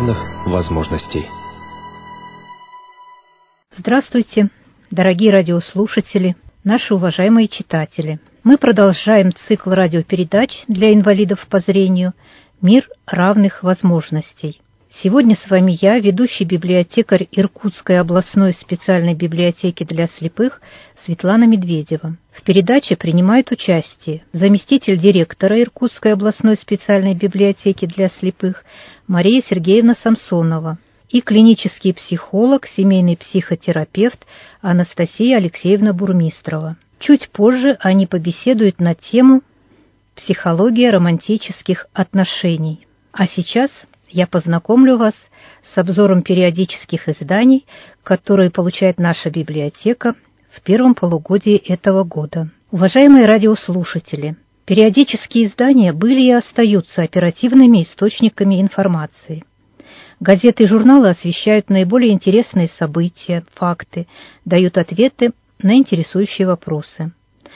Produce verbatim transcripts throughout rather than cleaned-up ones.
равных возможностей. Здравствуйте, дорогие радиослушатели, наши уважаемые читатели. Мы продолжаем цикл радиопередач для инвалидов по зрению «Мир равных возможностей». Сегодня с вами я, ведущий библиотекарь Иркутской областной специальной библиотеки для слепых Светлана Медведева. В передаче принимает участие заместитель директора Иркутской областной специальной библиотеки для слепых Мария Сергеевна Самсонова и клинический психолог, семейный психотерапевт Анастасия Алексеевна Бурмистрова. Чуть позже они побеседуют на тему «Психология романтических отношений». А сейчас я познакомлю вас с обзором периодических изданий, которые получает наша библиотека в первом полугодии этого года. Уважаемые радиослушатели, периодические издания были и остаются оперативными источниками информации. Газеты и журналы освещают наиболее интересные события, факты, дают ответы на интересующие вопросы.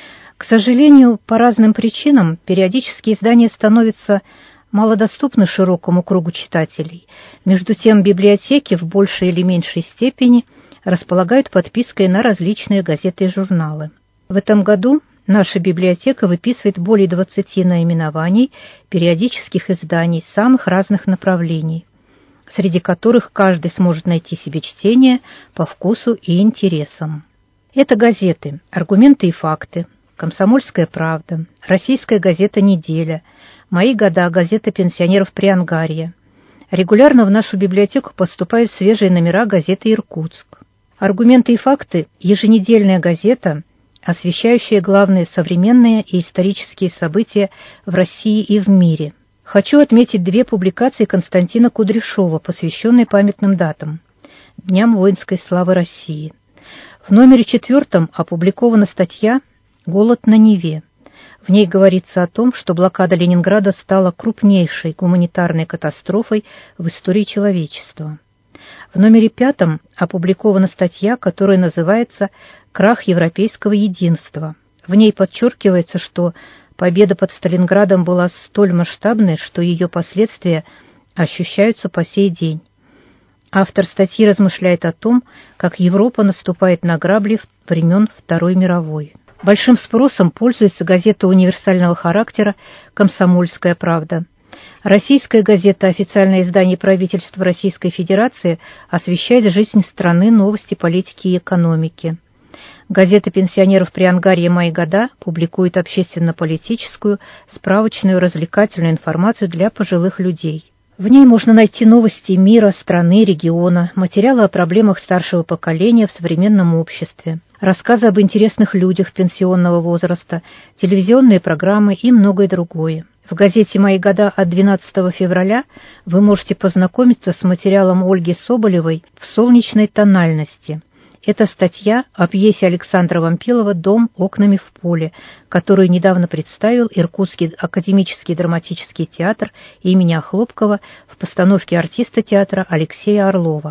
К сожалению, по разным причинам периодические издания становятся малодоступны широкому кругу читателей. Между тем, библиотеки в большей или меньшей степени располагают подпиской на различные газеты и журналы. В этом году наша библиотека выписывает более двадцати наименований периодических изданий самых разных направлений, среди которых каждый сможет найти себе чтение по вкусу и интересам. Это газеты «Аргументы и факты», «Комсомольская правда», «Российская газета «Неделя», «Мои года», газета пенсионеров Приангарья. Регулярно в нашу библиотеку поступают свежие номера газеты «Иркутск». «Аргументы и факты» – еженедельная газета, освещающая главные современные и исторические события в России и в мире. Хочу отметить две публикации Константина Кудряшова, посвященные памятным датам – Дням воинской славы России. В номере четвертом опубликована статья «Голод на Неве». В ней говорится о том, что блокада Ленинграда стала крупнейшей гуманитарной катастрофой в истории человечества. В номере пятом опубликована статья, которая называется «Крах европейского единства». В ней подчеркивается, что победа под Сталинградом была столь масштабной, что ее последствия ощущаются по сей день. Автор статьи размышляет о том, как Европа наступает на грабли времен Второй мировой. Большим спросом пользуется газета универсального характера «Комсомольская правда». Российская газета, официальное издание правительства Российской Федерации, освещает жизнь страны, новости, политики и экономики. Газета пенсионеров Приангарья «Мои года» публикует общественно-политическую, справочную, развлекательную информацию для пожилых людей. В ней можно найти новости мира, страны, региона, материалы о проблемах старшего поколения в современном обществе, рассказы об интересных людях пенсионного возраста, телевизионные программы и многое другое. В газете «Мои года» от двенадцатого февраля вы можете познакомиться с материалом Ольги Соболевой в солнечной тональности. Это статья о пьесе Александра Вампилова «Дом окнами в поле», которую недавно представил Иркутский академический драматический театр имени Охлопкова в постановке артиста театра Алексея Орлова.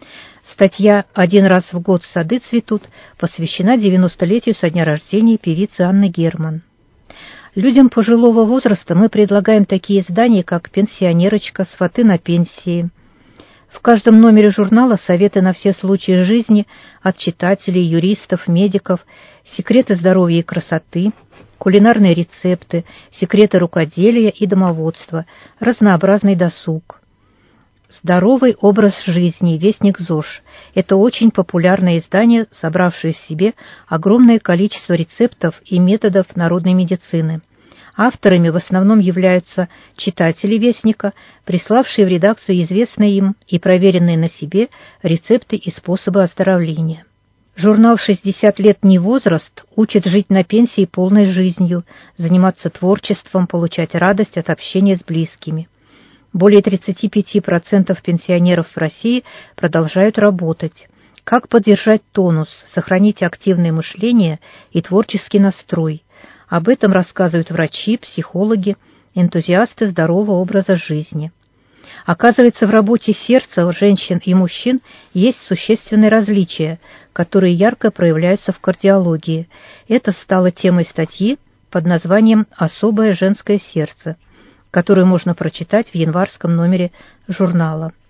Статья «Один раз в год сады цветут» посвящена девяностолетию со дня рождения певицы Анны Герман. Людям пожилого возраста мы предлагаем такие издания, как «Пенсионерочка», «Сваты на пенсии». В каждом номере журнала советы на все случаи жизни от читателей, юристов, медиков, секреты здоровья и красоты, кулинарные рецепты, секреты рукоделия и домоводства, разнообразный досуг. «Здоровый образ жизни», вестник ЗОЖ. Это очень популярное издание, собравшее в себе огромное количество рецептов и методов народной медицины. Авторами в основном являются читатели вестника, приславшие в редакцию известные им и проверенные на себе рецепты и способы оздоровления. Журнал «шестьдесят лет не возраст» учит жить на пенсии полной жизнью, заниматься творчеством, получать радость от общения с близкими. Более тридцать пять процентов пенсионеров в России продолжают работать. Как поддержать тонус, сохранить активное мышление и творческий настрой? Об этом рассказывают врачи, психологи, энтузиасты здорового образа жизни. Оказывается, в работе сердца женщин и мужчин есть существенные различия, которые ярко проявляются в кардиологии. Это стало темой статьи под названием «Особое женское сердце», которую можно прочитать в январском номере журнала.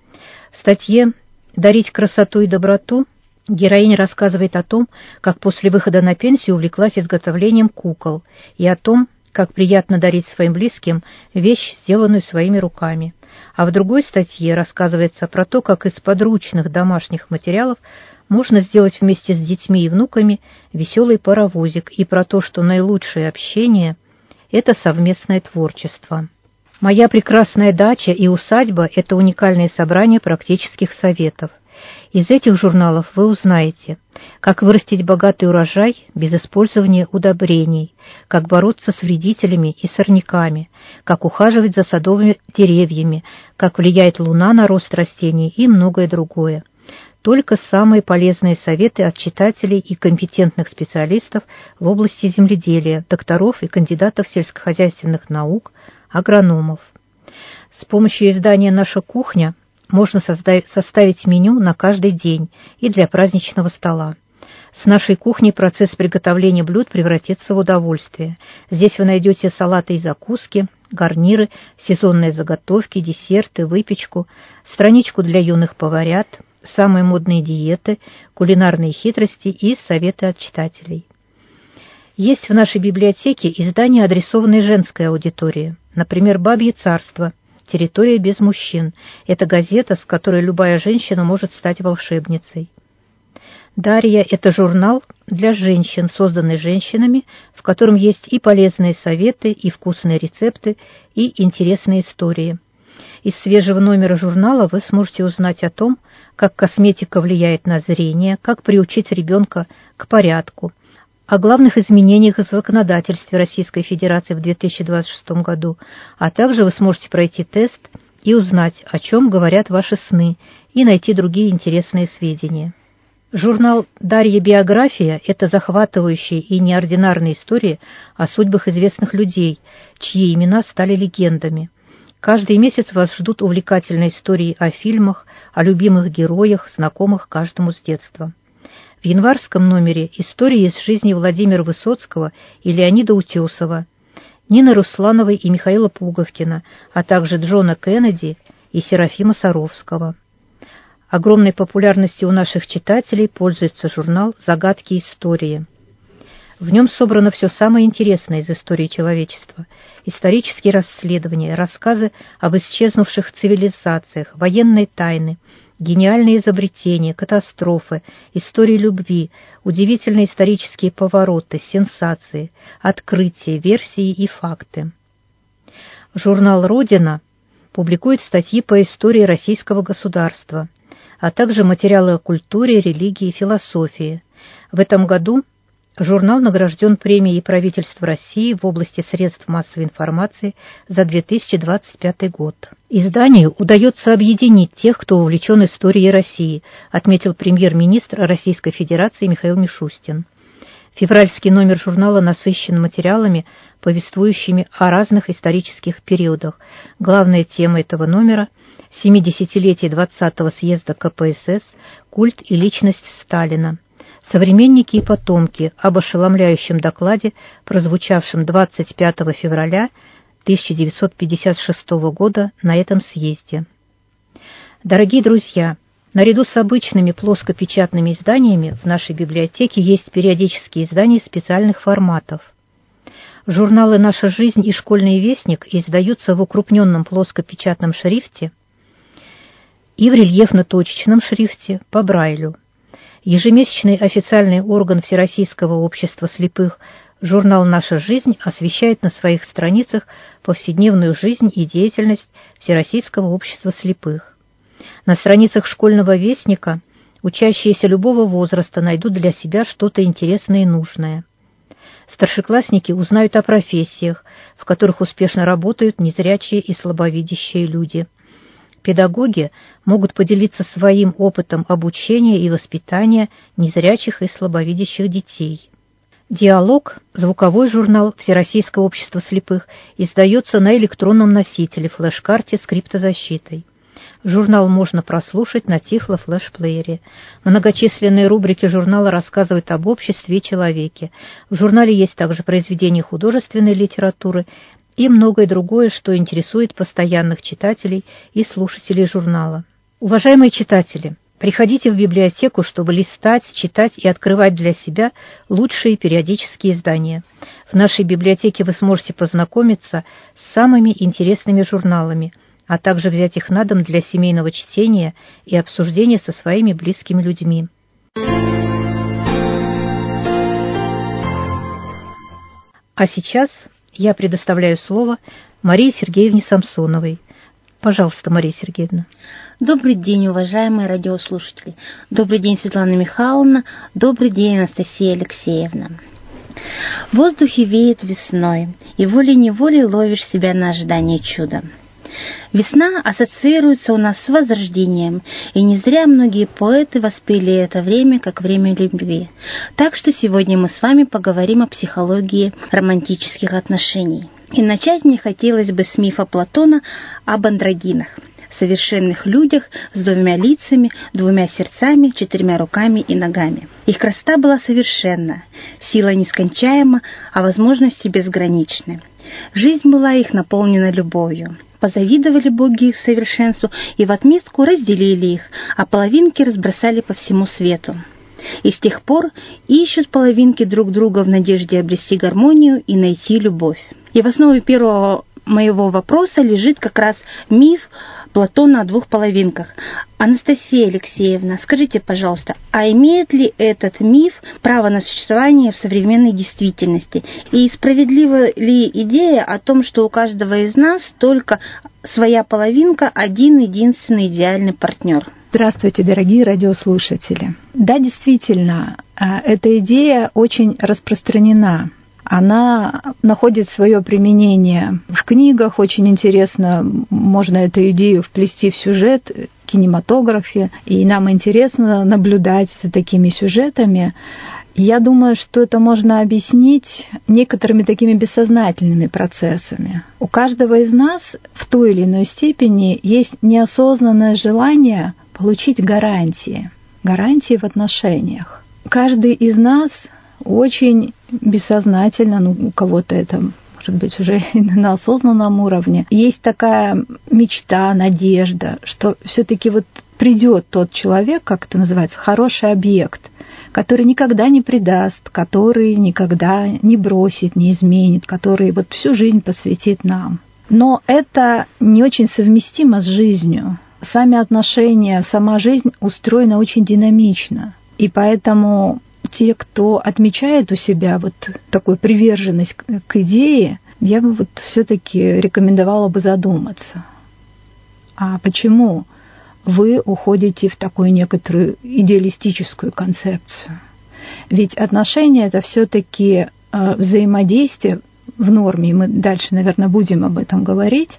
В статье «Дарить красоту и доброту» героиня рассказывает о том, как после выхода на пенсию увлеклась изготовлением кукол, и о том, как приятно дарить своим близким вещь, сделанную своими руками. А в другой статье рассказывается про то, как из подручных домашних материалов можно сделать вместе с детьми и внуками веселый паровозик, и про то, что наилучшее общение – это совместное творчество. «Моя прекрасная дача и усадьба» – это уникальное собрание практических советов. Из этих журналов вы узнаете, как вырастить богатый урожай без использования удобрений, как бороться с вредителями и сорняками, как ухаживать за садовыми деревьями, как влияет луна на рост растений и многое другое. Только самые полезные советы от читателей и компетентных специалистов в области земледелия, докторов и кандидатов сельскохозяйственных наук, агрономов. С помощью издания «Наша кухня» можно составить меню на каждый день и для праздничного стола. С нашей кухней процесс приготовления блюд превратится в удовольствие. Здесь вы найдете салаты и закуски, гарниры, сезонные заготовки, десерты, выпечку, страничку для юных поварят, самые модные диеты, кулинарные хитрости и советы от читателей. Есть в нашей библиотеке издания, адресованные женской аудитории, например, «Бабье царство», «Территория без мужчин». Это газета, с которой любая женщина может стать волшебницей. «Дарья» — это журнал для женщин, созданный женщинами, в котором есть и полезные советы, и вкусные рецепты, и интересные истории. Из свежего номера журнала вы сможете узнать о том, как косметика влияет на зрение, как приучить ребенка к порядку, о главных изменениях в законодательстве Российской Федерации в две тысячи двадцать шестом году, а также вы сможете пройти тест и узнать, о чем говорят ваши сны, и найти другие интересные сведения. Журнал «Дарья биография» — это захватывающие и неординарные истории о судьбах известных людей, чьи имена стали легендами. Каждый месяц вас ждут увлекательные истории о фильмах, о любимых героях, знакомых каждому с детства. В январском номере истории из жизни Владимира Высоцкого и Леонида Утесова, Нины Руслановой и Михаила Пуговкина, а также Джона Кеннеди и Серафима Саровского. Огромной популярностью у наших читателей пользуется журнал «Загадки истории». В нем собрано все самое интересное из истории человечества: исторические расследования, рассказы об исчезнувших цивилизациях, военные тайны, гениальные изобретения, катастрофы, истории любви, удивительные исторические повороты, сенсации, открытия, версии и факты. Журнал «Родина» публикует статьи по истории российского государства, а также материалы о культуре, религии и философии. В этом году журнал награжден премией правительства России в области средств массовой информации за две тысячи двадцать пятый год. Изданию удается объединить тех, кто увлечен историей России, отметил премьер-министр Российской Федерации Михаил Мишустин. Февральский номер журнала насыщен материалами, повествующими о разных исторических периодах. Главная тема этого номера – семидесятилетие двадцатого съезда ка пэ эс эс, культ и личность Сталина. Современники и потомки об ошеломляющем докладе, прозвучавшем двадцать пятого февраля тысяча девятьсот пятьдесят шестого года на этом съезде. Дорогие друзья, наряду с обычными плоскопечатными изданиями в нашей библиотеке есть периодические издания специальных форматов. Журналы «Наша жизнь» и «Школьный вестник» издаются в укрупненном плоскопечатном шрифте и в рельефно-точечном шрифте по Брайлю. Ежемесячный официальный орган Всероссийского общества слепых журнал «Наша жизнь» освещает на своих страницах повседневную жизнь и деятельность Всероссийского общества слепых. На страницах «Школьного вестника» учащиеся любого возраста найдут для себя что-то интересное и нужное. Старшеклассники узнают о профессиях, в которых успешно работают незрячие и слабовидящие люди. Педагоги могут поделиться своим опытом обучения и воспитания незрячих и слабовидящих детей. «Диалог», звуковой журнал Всероссийского общества слепых, издается на электронном носителе, флеш-карте с криптозащитой. Журнал можно прослушать на Тифло-флеш-плеере. Многочисленные рубрики журнала рассказывают об обществе и человеке. В журнале есть также произведения художественной литературы и многое другое, что интересует постоянных читателей и слушателей журнала. Уважаемые читатели, приходите в библиотеку, чтобы листать, читать и открывать для себя лучшие периодические издания. В нашей библиотеке вы сможете познакомиться с самыми интересными журналами, а также взять их на дом для семейного чтения и обсуждения со своими близкими людьми. А сейчас я предоставляю слово Марии Сергеевне Самсоновой. Пожалуйста, Мария Сергеевна. Добрый день, уважаемые радиослушатели. Добрый день, Светлана Михайловна. Добрый день, Анастасия Алексеевна. В воздухе веет весной, и волей-неволей ловишь себя на ожидание чуда. Весна ассоциируется у нас с возрождением, и не зря многие поэты воспели это время как время любви. Так что сегодня мы с вами поговорим о психологии романтических отношений. И начать мне хотелось бы с мифа Платона об андрогинах, совершенных людях с двумя лицами, двумя сердцами, четырьмя руками и ногами. Их красота была совершенна, сила нескончаема, а возможности безграничны. Жизнь была их наполнена любовью. Позавидовали боги их совершенству и в отместку разделили их, а половинки разбросали по всему свету. И с тех пор ищут половинки друг друга в надежде обрести гармонию и найти любовь. И в основе первого моего вопроса лежит как раз миф Платона о двух половинках. Анастасия Алексеевна, скажите, пожалуйста, а имеет ли этот миф право на существование в современной действительности? И справедлива ли идея о том, что у каждого из нас только своя половинка, один единственный идеальный партнер? Здравствуйте, дорогие радиослушатели. Да, действительно, эта идея очень распространена. Она находит свое применение в книгах. Очень интересно, можно эту идею вплести в сюжет, в кинематографе. И нам интересно наблюдать за такими сюжетами. Я думаю, что это можно объяснить некоторыми такими бессознательными процессами. У каждого из нас в той или иной степени есть неосознанное желание получить гарантии, гарантии в отношениях. Каждый из нас очень бессознательно, ну, у кого-то это, может быть, уже на осознанном уровне, есть такая мечта, надежда, что все-таки вот придет тот человек, как это называется, хороший объект, который никогда не предаст, который никогда не бросит, не изменит, который вот всю жизнь посвятит нам. Но это не очень совместимо с жизнью. Сами отношения, сама жизнь устроена очень динамично. И поэтому те, кто отмечает у себя вот такую приверженность к идее, я бы вот все-таки рекомендовала бы задуматься. А почему вы уходите в такую некоторую идеалистическую концепцию? Ведь отношения — это все-таки взаимодействие в норме, и мы дальше, наверное, будем об этом говорить.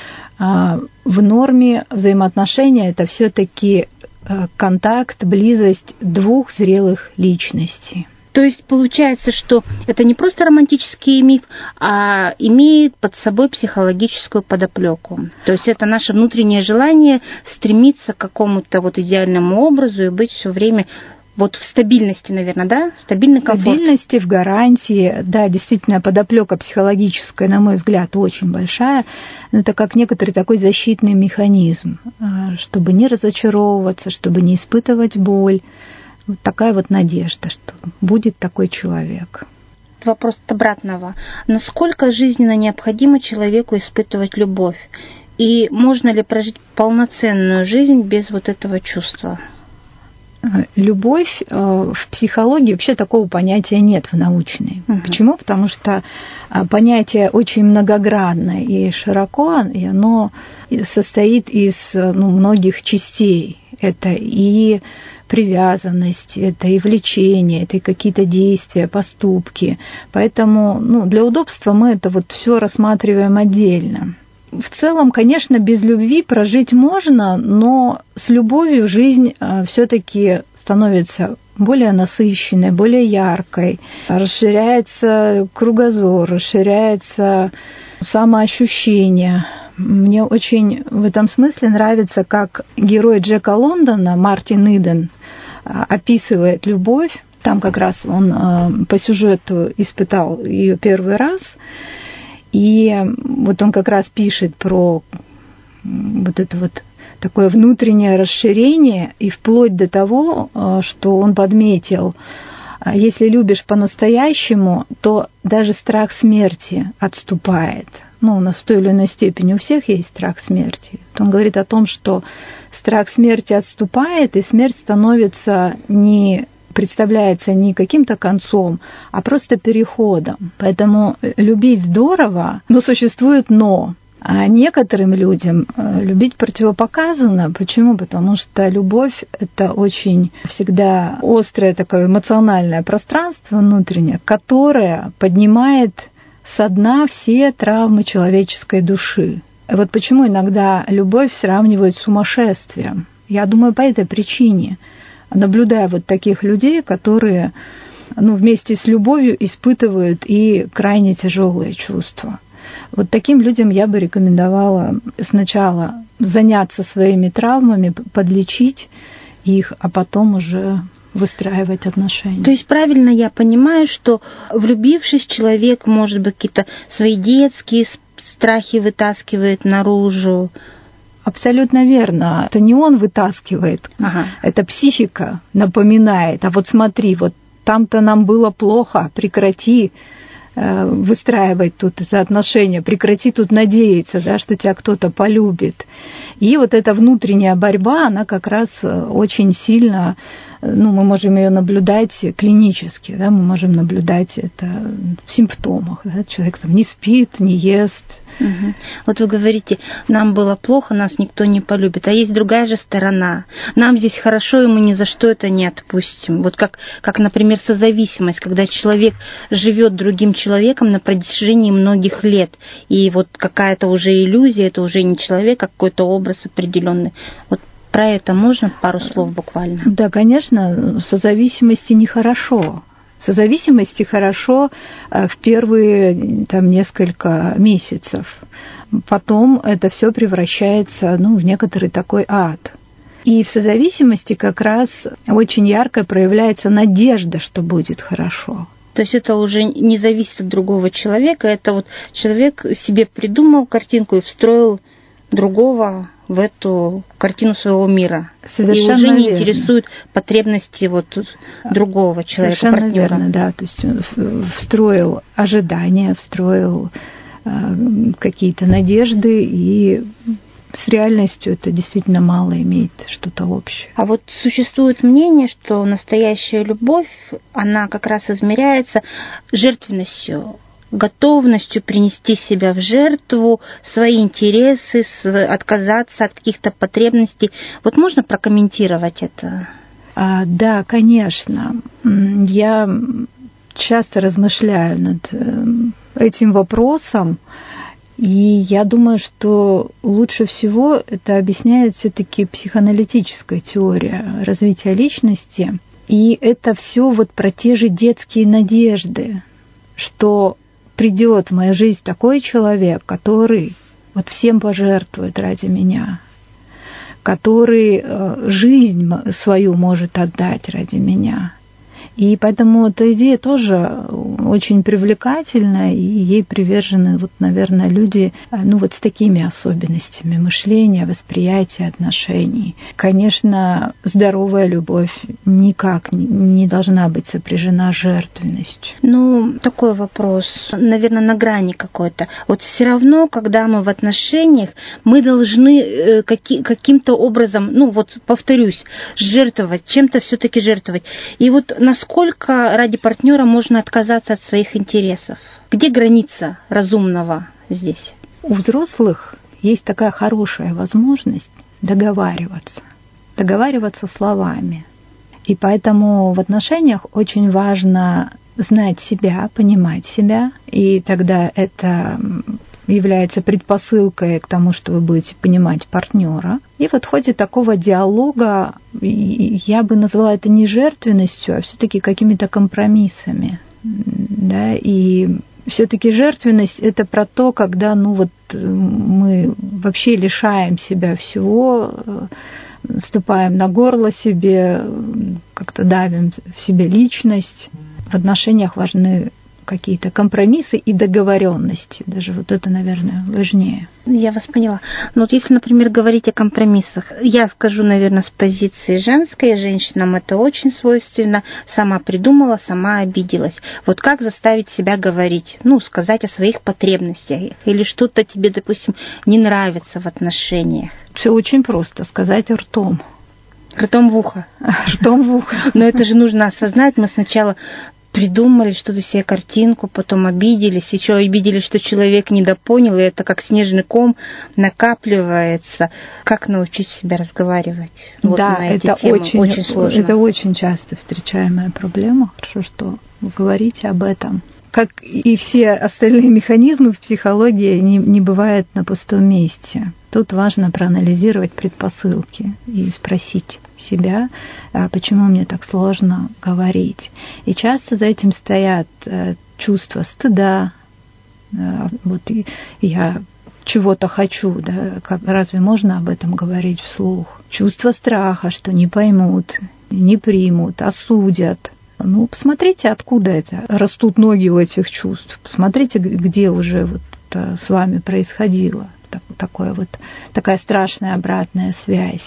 В норме взаимоотношения — это все-таки контакт, близость двух зрелых личностей. То есть получается, что это не просто романтический миф, а имеет под собой психологическую подоплеку. То есть это наше внутреннее желание стремиться к какому-то вот идеальному образу и быть все время вот в стабильности, наверное, да? Стабильный комфорт. В стабильности, в гарантии. Да, действительно, подоплека психологическая, на мой взгляд, очень большая. Это как некоторый такой защитный механизм, чтобы не разочаровываться, чтобы не испытывать боль. Вот такая вот надежда, что будет такой человек. Вопрос обратного. Насколько жизненно необходимо человеку испытывать любовь? И можно ли прожить полноценную жизнь без вот этого чувства? Любовь в психологии вообще такого понятия нет в научной. Угу. Почему? Потому что понятие очень многогранное и широко, и оно состоит из ну, многих частей. Это и привязанность, это и влечение, это и какие-то действия, поступки. Поэтому ну, для удобства мы это вот все рассматриваем отдельно. В целом, конечно, без любви прожить можно, но с любовью жизнь все-таки становится более насыщенной, более яркой, расширяется кругозор, расширяется самоощущение. Мне очень в этом смысле нравится, как герой Джека Лондона, Мартин Иден, описывает любовь. Там как раз он по сюжету испытал ее первый раз. И вот он как раз пишет про вот эту вот такое внутреннее расширение, и вплоть до того, что он подметил, если любишь по-настоящему, то даже страх смерти отступает. Ну, у нас в той или иной степени у всех есть страх смерти. Он говорит о том, что страх смерти отступает, и смерть становится не представляется не каким-то концом, а просто переходом. Поэтому любить здорово, но существует но. А некоторым людям любить противопоказано. Почему? Потому что любовь – это очень всегда острое такое эмоциональное пространство внутреннее, которое поднимает со дна все травмы человеческой души. И вот почему иногда любовь сравнивают с сумасшествием. Я думаю, по этой причине, наблюдая вот таких людей, которые ну, вместе с любовью испытывают и крайне тяжелые чувства. Вот таким людям я бы рекомендовала сначала заняться своими травмами, подлечить их, а потом уже выстраивать отношения. То есть правильно я понимаю, что влюбившись, человек, может быть, какие-то свои детские страхи вытаскивает наружу? Абсолютно верно. Это не он вытаскивает, ага. Это психика напоминает. А вот смотри, вот там-то нам было плохо, прекрати выстраивать тут это отношение, прекрати тут надеяться, да, что тебя кто-то полюбит. И вот эта внутренняя борьба, она как раз очень сильно, ну, мы можем ее наблюдать клинически, да, мы можем наблюдать это в симптомах. Да, человек там не спит, не ест. Угу. Вот вы говорите, нам было плохо, нас никто не полюбит, а есть другая же сторона. Нам здесь хорошо, и мы ни за что это не отпустим. Вот как, как например, созависимость, когда человек живет другим человеком на протяжении многих лет, и вот какая-то уже иллюзия, это уже не человек, а какой-то образ определенный. Вот про это можно пару слов буквально? Да, конечно, созависимости нехорошо. Созависимости хорошо в первые там, несколько месяцев. Потом это все превращается ну, в некоторый такой ад. И в созависимости как раз очень ярко проявляется надежда, что будет хорошо. То есть это уже не зависит от другого человека, это вот человек себе придумал картинку и встроил другого в эту картину своего мира. Совершенно и уже не верно. Интересуют потребности вот другого человека, Совершенно партнера. Верно, да. То есть он встроил ожидания, встроил э, какие-то надежды, и с реальностью это действительно мало имеет что-то общее. А вот существует мнение, что настоящая любовь, она как раз измеряется жертвенностью, готовностью принести себя в жертву, свои интересы, отказаться от каких-то потребностей. Вот можно прокомментировать это? А, да, конечно. Я часто размышляю над этим вопросом, и я думаю, что лучше всего это объясняет все-таки психоаналитическая теория развития личности. И это все вот про те же детские надежды, что придет в мою жизнь такой человек, который вот всем пожертвует ради меня, который жизнь свою может отдать ради меня. И поэтому эта идея тоже очень привлекательна, и ей привержены, вот, наверное, люди ну, вот с такими особенностями мышления, восприятия отношений. Конечно, здоровая любовь никак не должна быть сопряжена с жертвенностью. Ну, такой вопрос, наверное, на грани какой-то. Вот все равно, когда мы в отношениях, мы должны каким-то образом, ну вот повторюсь, жертвовать, чем-то все-таки жертвовать. И вот насколько ради партнера можно отказаться от своих интересов? Где граница разумного здесь? У взрослых есть такая хорошая возможность договариваться. Договариваться словами. И поэтому в отношениях очень важно знать себя, понимать себя. И тогда это является предпосылкой к тому, что вы будете понимать партнера. И вот в ходе такого диалога я бы назвала это не жертвенностью, а все-таки какими-то компромиссами. Да? И все-таки жертвенность – это про то, когда ну, вот, мы вообще лишаем себя всего, ступаем на горло себе, как-то давим в себе личность. В отношениях важны какие-то компромиссы и договоренности. Даже вот это, наверное, важнее. Я вас поняла. Но вот если, например, говорить о компромиссах, я скажу, наверное, с позиции женской, женщинам это очень свойственно, сама придумала, сама обиделась. Вот как заставить себя говорить, ну, сказать о своих потребностях, или что-то тебе, допустим, не нравится в отношениях? Все очень просто, сказать ртом. Ртом в ухо. Ртом в ухо. Но это же нужно осознать. Мы сначала придумали что-то себе картинку, потом обиделись, еще обиделись, что человек недопонял, и это как снежный ком накапливается. Как научить себя разговаривать? Вот да, на эти это темы. очень, очень сложно. Это очень часто встречаемая проблема. Хорошо, что вы говорите об этом. Как и все остальные механизмы в психологии, не, не бывает на пустом месте. Тут важно проанализировать предпосылки и спросить себя, почему мне так сложно говорить. И часто за этим стоят чувства стыда. Вот я чего-то хочу, да, как, разве можно об этом говорить вслух? Чувство страха, что не поймут, не примут, осудят. Ну, посмотрите, откуда это. Растут ноги у этих чувств. Посмотрите, где уже вот с вами происходило так, такое вот, такая страшная обратная связь.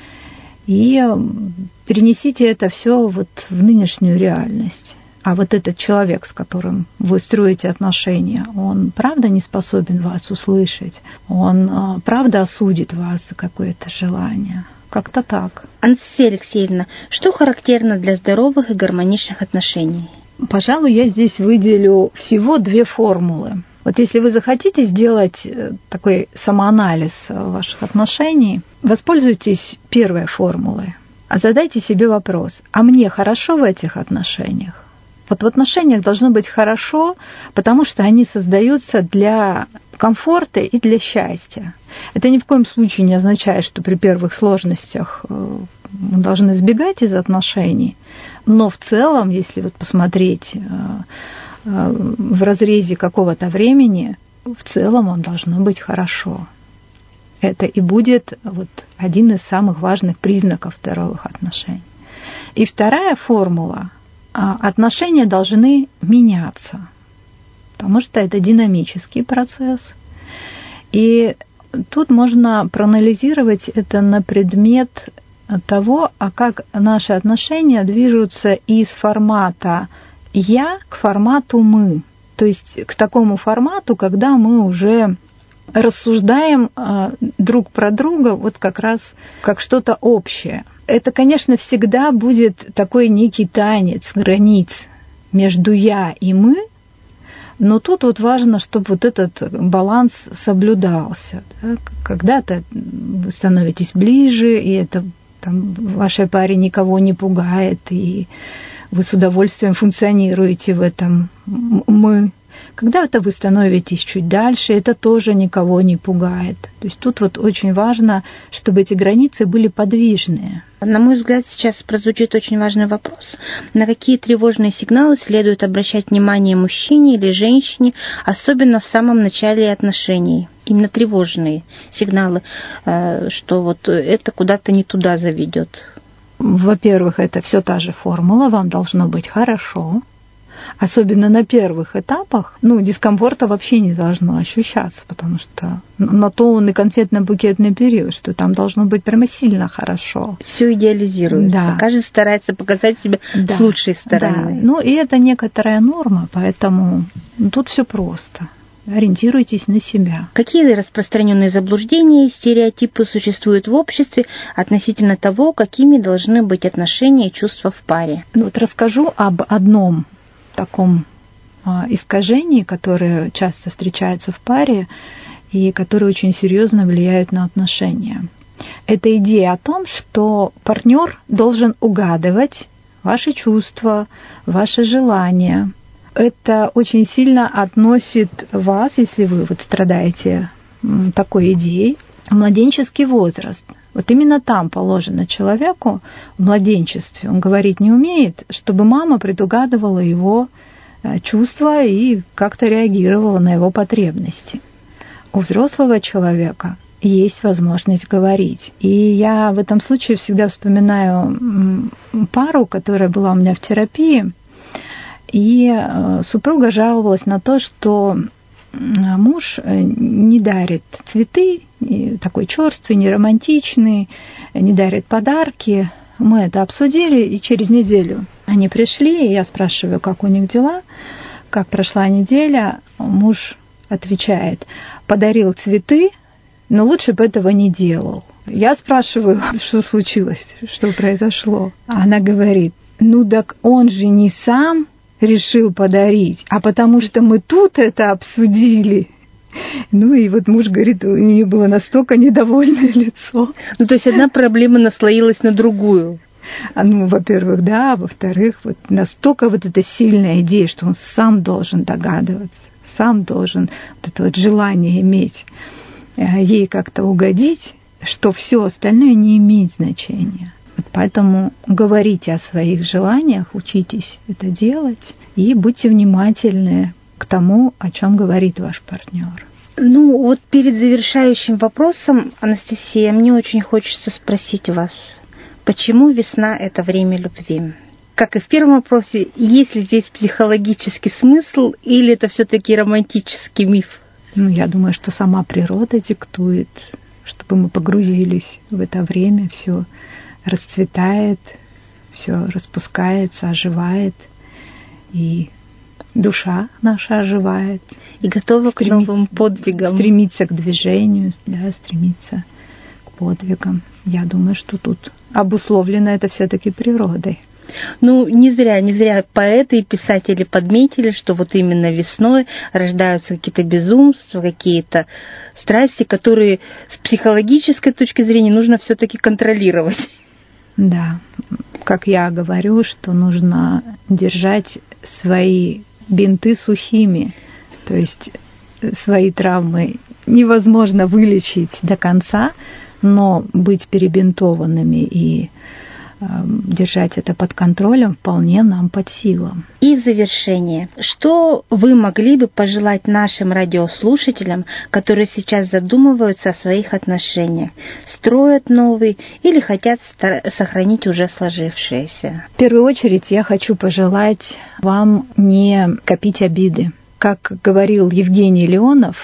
И перенесите это все вот в нынешнюю реальность. А вот этот человек, с которым вы строите отношения, он правда не способен вас услышать? Он правда осудит вас за какое-то желание? Как-то так. Анастасия Алексеевна, что характерно для здоровых и гармоничных отношений? Пожалуй, я здесь выделю всего две формулы. Вот если вы захотите сделать такой самоанализ ваших отношений, воспользуйтесь первой формулой. А задайте себе вопрос, а мне хорошо в этих отношениях? Вот в отношениях должно быть хорошо, потому что они создаются для комфорта и для счастья. Это ни в коем случае не означает, что при первых сложностях мы должны избегать из отношений. Но в целом, если вот посмотреть в разрезе какого-то времени, в целом он должно быть хорошо. Это и будет вот один из самых важных признаков здоровых отношений. И вторая формула – отношения должны меняться, потому что это динамический процесс. И тут можно проанализировать это на предмет того, а как наши отношения движутся из формата «я» к формату «мы». То есть к такому формату, когда мы уже рассуждаем друг про друга вот как раз как что-то общее. Это, конечно, всегда будет такой некий танец границ между «я» и «мы», но тут вот важно, чтобы вот этот баланс соблюдался. Да? Когда-то вы становитесь ближе, и это там, в вашей паре никого не пугает, и вы с удовольствием функционируете в этом «мы». Когда-то вы становитесь чуть дальше, это тоже никого не пугает. То есть тут вот очень важно, чтобы эти границы были подвижные. На мой взгляд, сейчас прозвучит очень важный вопрос. На какие тревожные сигналы следует обращать внимание мужчине или женщине, особенно в самом начале отношений? Именно тревожные сигналы, что вот это куда-то не туда заведет. Во-первых, это все та же формула, вам должно быть хорошо. Особенно на первых этапах, ну, дискомфорта вообще не должно ощущаться, потому что на то он и конфетно-букетный период, что там должно быть прямо сильно хорошо. Все идеализируется. Да. Каждый старается показать себя да. с лучшей стороны. Да. Ну, и это некоторая норма, поэтому тут все просто. Ориентируйтесь на себя. Какие распространенные заблуждения и стереотипы существуют в обществе относительно того, какими должны быть отношения и чувства в паре? Ну, вот расскажу об одном таком искажении, которые часто встречаются в паре и которые очень серьезно влияют на отношения. Это идея о том, что партнер должен угадывать ваши чувства, ваши желания. Это очень сильно относит вас, если вы вот страдаете такой идеей, в младенческий возраст. Вот именно там положено человеку в младенчестве, он говорить не умеет, чтобы мама предугадывала его чувства и как-то реагировала на его потребности. У взрослого человека есть возможность говорить. И я в этом случае всегда вспоминаю пару, которая была у меня в терапии. И супруга жаловалась на то, что муж не дарит цветы, такой черствый, не романтичный, не дарит подарки. Мы это обсудили, и через неделю они пришли, и я спрашиваю, как у них дела, как прошла неделя. Муж отвечает: подарил цветы, но лучше бы этого не делал. Я спрашиваю, что случилось, что произошло. А она говорит: ну так он же не сам решил подарить, а потому что мы тут это обсудили. Ну и вот муж говорит, у нее было настолько недовольное лицо. Ну то есть одна проблема наслоилась на другую. А, ну, во-первых, да, а во-вторых, вот настолько вот эта сильная идея, что он сам должен догадываться, сам должен вот это вот желание иметь, ей как-то угодить, что все остальное не имеет значения. Вот поэтому говорите о своих желаниях, учитесь это делать и будьте внимательны к тому, о чем говорит ваш партнер. Ну, вот перед завершающим вопросом, Анастасия, мне очень хочется спросить вас, почему весна – это время любви? Как и в первом вопросе, есть ли здесь психологический смысл или это все-таки романтический миф? Ну, я думаю, что сама природа диктует, чтобы мы погрузились в это время, все расцветает, все распускается, оживает, и душа наша оживает. И готова к новым подвигам. Стремится к движению, да, стремится к подвигам. Я думаю, что тут обусловлено это все-таки природой. Ну, не зря, не зря поэты и писатели подметили, что вот именно весной рождаются какие-то безумства, какие-то страсти, которые с психологической точки зрения нужно все-таки контролировать. Да, как я говорю, что нужно держать свои бинты сухими, то есть свои травмы невозможно вылечить до конца, но быть перебинтованными и э, держать это под контролем вполне нам под силам. И в завершение, что вы могли бы пожелать нашим радиослушателям, которые сейчас задумываются о своих отношениях, строят новые или хотят сохранить уже сложившиеся? В первую очередь я хочу пожелать вам не копить обиды. Как говорил Евгений Леонов,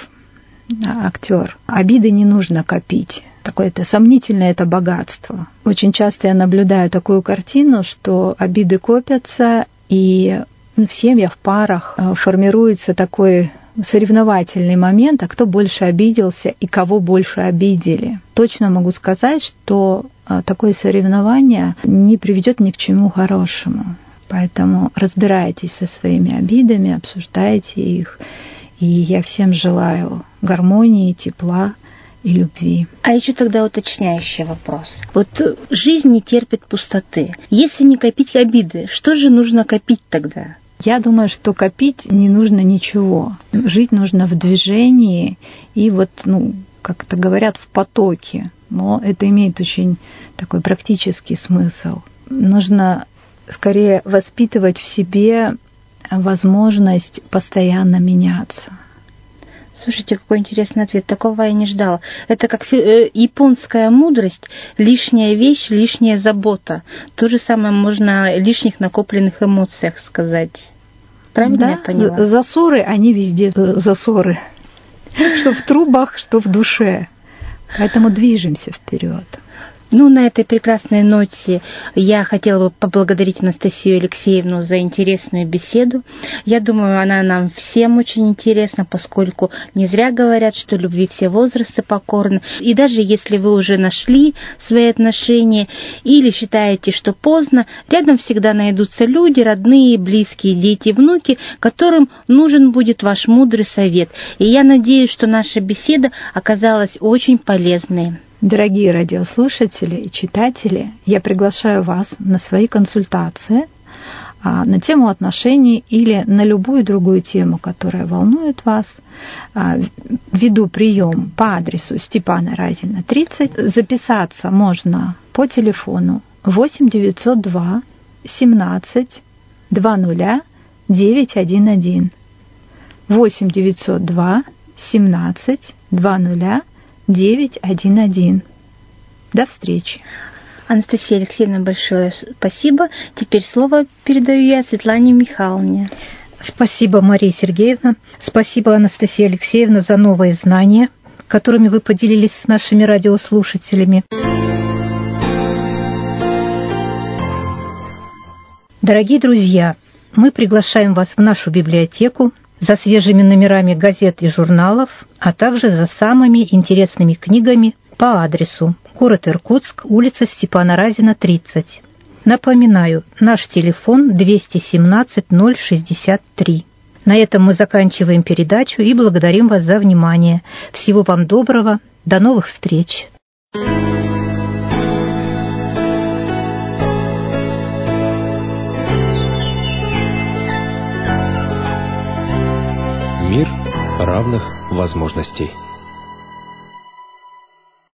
актер, обиды не нужно копить. Такое-то сомнительное это богатство. Очень часто я наблюдаю такую картину, что обиды копятся, и в семьях, в парах формируется такой соревновательный момент, а кто больше обиделся и кого больше обидели. Точно могу сказать, что такое соревнование не приведет ни к чему хорошему. Поэтому разбирайтесь со своими обидами, обсуждайте их. И я всем желаю гармонии, тепла и любви. А еще тогда уточняющий вопрос. Вот жизнь не терпит пустоты. Если не копить обиды, что же нужно копить тогда? Я думаю, что копить не нужно ничего. Жить нужно в движении и вот, ну, как это говорят, в потоке. Но это имеет очень такой практический смысл. Нужно скорее воспитывать в себе возможность постоянно меняться. Слушайте, какой интересный ответ. Такого я не ждала. Это как э, японская мудрость. Лишняя вещь, лишняя забота. То же самое можно о лишних накопленных эмоциях сказать. Правильно да? я поняла? Засоры, они везде засоры. Что в трубах, что в душе. Поэтому движемся вперед. Ну, на этой прекрасной ноте я хотела бы поблагодарить Анастасию Алексеевну за интересную беседу. Я думаю, она нам всем очень интересна, поскольку не зря говорят, что любви все возрасты покорны. И даже если вы уже нашли свои отношения или считаете, что поздно, рядом всегда найдутся люди, родные, близкие, дети, внуки, которым нужен будет ваш мудрый совет. И я надеюсь, что наша беседа оказалась очень полезной. Дорогие радиослушатели и читатели, я приглашаю вас на свои консультации на тему отношений или на любую другую тему, которая волнует вас. Веду прием по адресу Степана Разина, тридцать. Записаться можно по телефону восемь девятьсот два семнадцать двадцать девять один один. восемь девятьсот два семнадцать двадцать девять один один. До встречи. Анастасия Алексеевна, большое спасибо. Теперь слово передаю я Светлане Михайловне. Спасибо, Мария Сергеевна. Спасибо, Анастасия Алексеевна, за новые знания, которыми вы поделились с нашими радиослушателями. Дорогие друзья, мы приглашаем вас в нашу библиотеку за свежими номерами газет и журналов, а также за самыми интересными книгами по адресу город Иркутск, улица Степана Разина, тридцать. Напоминаю, наш телефон двести семнадцать ноль шестьдесят три. На этом мы заканчиваем передачу и благодарим вас за внимание. Всего вам доброго, до новых встреч. Мир равных возможностей.